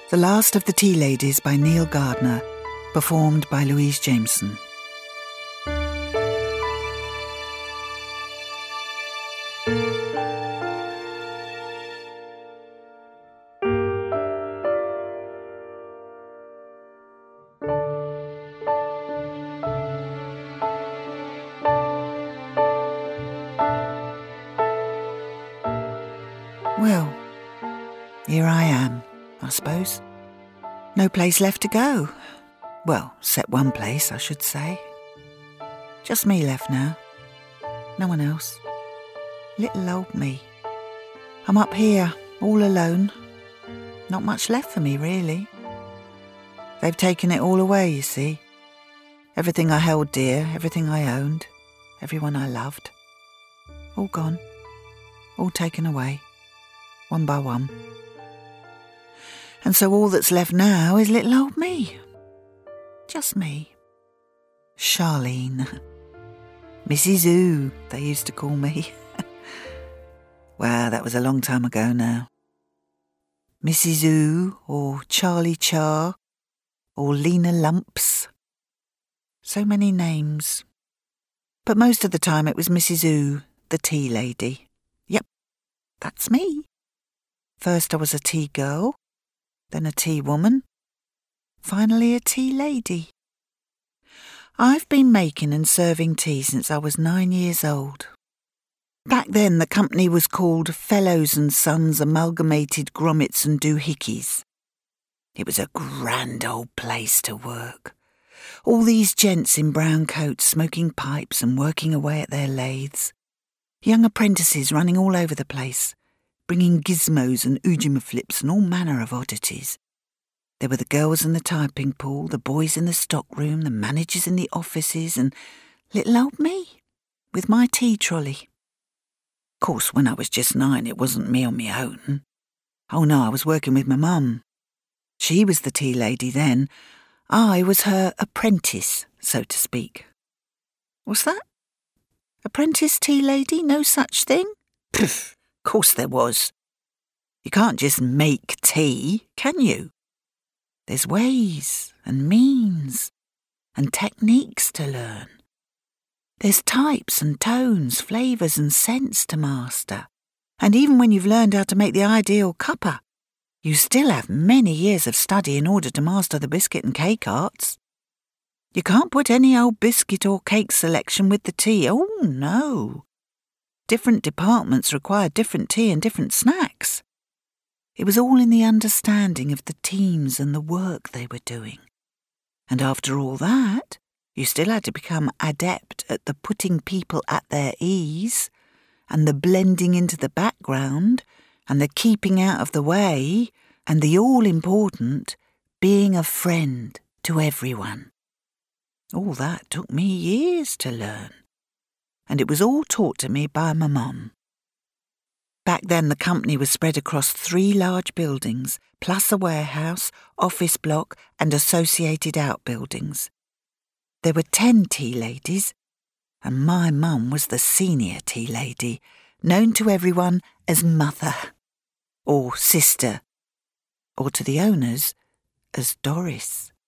The Last of the Tea Ladies by Neil Gardner, performed by Louise Jameson. Well, here I am, I suppose. No place left to go. Well, except one place, I should say. Just me left now. No one else. Little old me. I'm up here, all alone. Not much left for me, really. They've taken it all away, you see. Everything I held dear, everything I owned, everyone I loved. All gone. All taken away. One by one. And so all that's left now is little old me. Just me. Charlene. Mrs. Oo, they used to call me. Well, that was a long time ago now. Mrs. Oo, or Charlie Char, or Lena Lumps. So many names. But most of the time it was Mrs. Oo, the tea lady. Yep, that's me. First I was a tea girl, then a tea woman, finally a tea lady. I've been making and serving tea since I was 9 years old. Back then the company was called Fellows and Sons Amalgamated Grommets and Doohickeys. It was a grand old place to work. All these gents in brown coats smoking pipes and working away at their lathes. Young apprentices running all over the place, bringing gizmos and ujima-flips and all manner of oddities. There were the girls in the typing pool, the boys in the stockroom, the managers in the offices, and little old me, with my tea trolley. Of course, when I was just 9, it wasn't me on my own. Oh no, I was working with my mum. She was the tea lady then. I was her apprentice, so to speak. What's that? Apprentice tea lady? No such thing? Poof! Of course there was. You can't just make tea, can you? There's ways and means and techniques to learn. There's types and tones, flavours and scents to master. And even when you've learned how to make the ideal cuppa, you still have many years of study in order to master the biscuit and cake arts. You can't put any old biscuit or cake selection with the tea. Oh, no. Different departments required different tea and different snacks. It was all in the understanding of the teams and the work they were doing. And after all that, you still had to become adept at the putting people at their ease, and the blending into the background, and the keeping out of the way, and the all-important being a friend to everyone. All that took me years to learn. And it was all taught to me by my mum. Back then the company was spread across 3 large buildings, plus a warehouse, office block and associated outbuildings. There were 10 tea ladies, and my mum was the senior tea lady, known to everyone as Mother, or Sister, or to the owners as Doris.